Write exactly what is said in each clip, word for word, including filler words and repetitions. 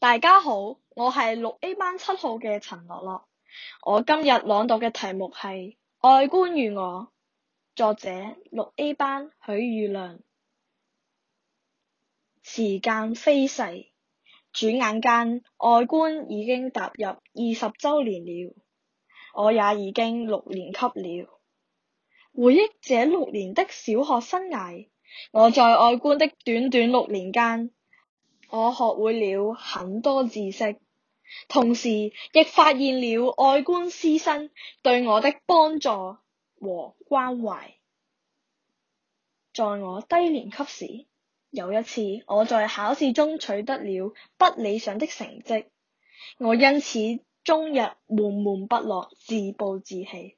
大家好，我係六 A 班七號嘅陳樂樂。我今日朗讀嘅題目係《愛官與我》，作者六 A 班許宇亮。時間飛逝，轉眼間愛官已經踏入二十周年了，我也已經六年級了。回憶這六年的小學生涯，我在愛官的短短六年間，我學會了很多知識，同時亦發現了愛官師生對我的幫助和關懷。在我低年級時，有一次我在考試中取得了不理想的成績，我因此終日悶悶不樂，自暴自棄。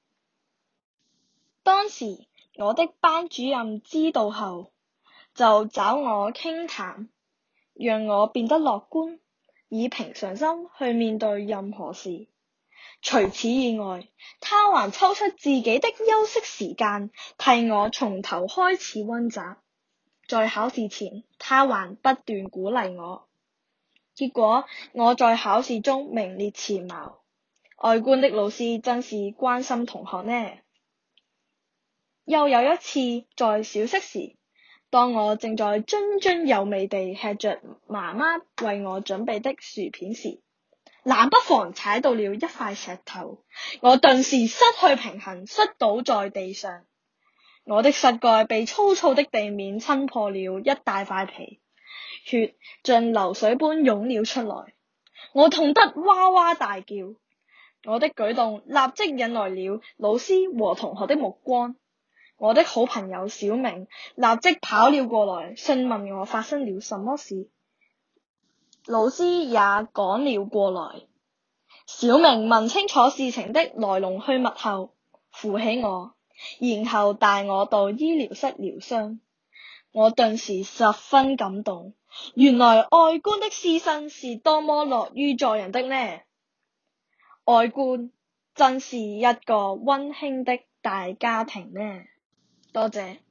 當時我的班主任知道後，就找我傾談，讓我變得樂觀，以平常心去面對任何事。除此以外，他還抽出自己的休息時間，替我從頭開始溫習。在考試前，他還不斷鼓勵我。結果我在考試中名列前茅。愛官的老師真是關心同學呢。又有一次在小息時，當我正在津津有味地吃着媽媽為我準備的薯片時，冷不防踩到了一塊石頭，我頓時失去平衡，摔倒在地上。我的膝蓋被粗糙的地面撐破了一大塊皮，血像流水般湧了出來，我痛得哇哇大叫。我的舉動立即引來了老師和同學的目光。我的好朋友小明立即跑了過來，詢問我發生了什麼事。老師也趕了過來。小明問清楚事情的來龍去脈後，扶起我，然後帶我到醫療室療傷。我頓時十分感動，原來愛官的師生是多麼樂於助人的呢。愛官真是一個溫馨的大家庭呢。多謝。